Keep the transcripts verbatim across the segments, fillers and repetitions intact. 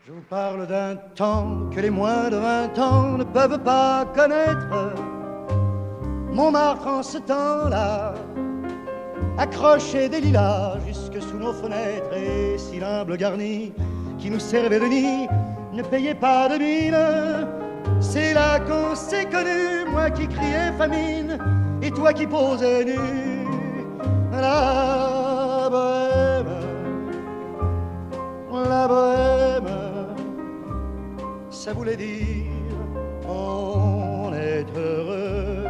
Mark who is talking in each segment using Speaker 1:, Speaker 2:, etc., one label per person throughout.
Speaker 1: Je vous parle d'un temps que les moins de vingt ans ne peuvent pas connaître. Montmartre en ce temps-là accrochait des lilas jusque sous nos fenêtres, et si l'humble garni qui nous servait de nid ne payait pas de mine, c'est là qu'on s'est connus, moi qui criais famine et toi qui posais nu. La bohème, la bohème, ça voulait dire on est heureux.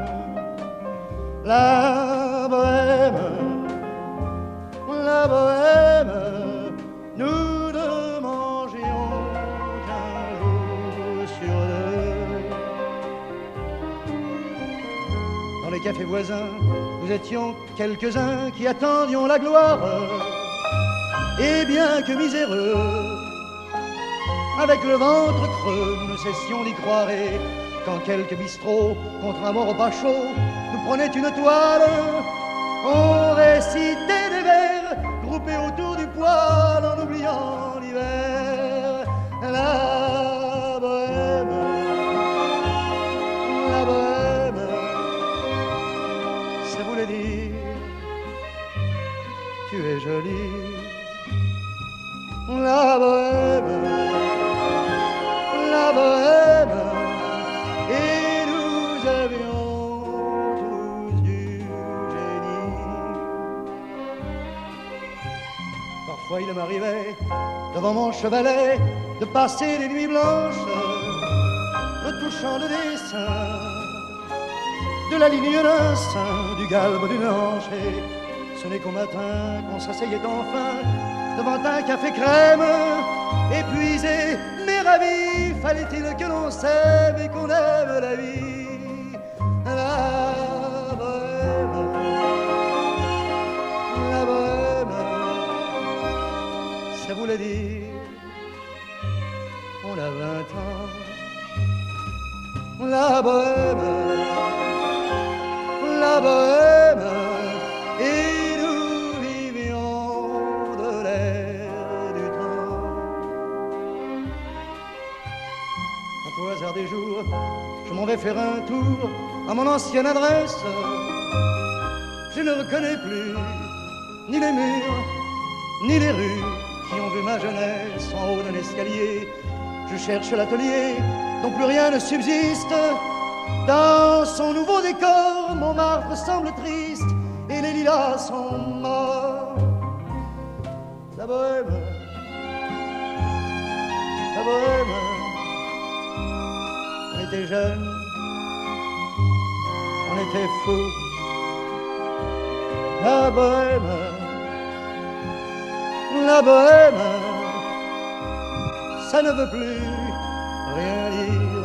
Speaker 1: La bohème, la bohème, nous ne mangions qu'un jour sur deux. Dans les cafés voisins, nous étions quelques-uns qui attendions la gloire. Et bien que miséreux, avec le ventre creux, nous ne cessions d'y croire. Et quand quelques bistrots, contre un mort pas chaud, nous prenaient une toile, on récitait des vers groupés autour du poêle en oubliant l'hiver. La bohème, la bohème, ça voulait dire tu es jolie. La bohème, la bohème, et nous avions tous du génie. Parfois il m'arrivait, devant mon chevalet, de passer des nuits blanches, retouchant le dessin de la ligne d'un sein, du galbe d'une hanche. Et ce n'est qu'au matin qu'on s'asseyait enfin devant un café crème, épuisé mais ravi. Fallait-il que l'on s'aime et qu'on aime la vie. La bohème, la bohème, ça voulait dire on a vingt ans. La bohème, la bohème, et nous vivions de l'air du temps. Au hasard des jours, je m'en vais faire un tour à mon ancienne adresse. Je ne reconnais plus ni les murs, ni les rues qui ont vu ma jeunesse en haut d'un escalier. Je cherche l'atelier dont plus rien ne subsiste. Dans son nouveau décor, Montmartre semble triste et les lilas sont morts. La bohème, la bohème, on était jeunes, on était fous. La bohème, la bohème, ça ne veut plus rien dire.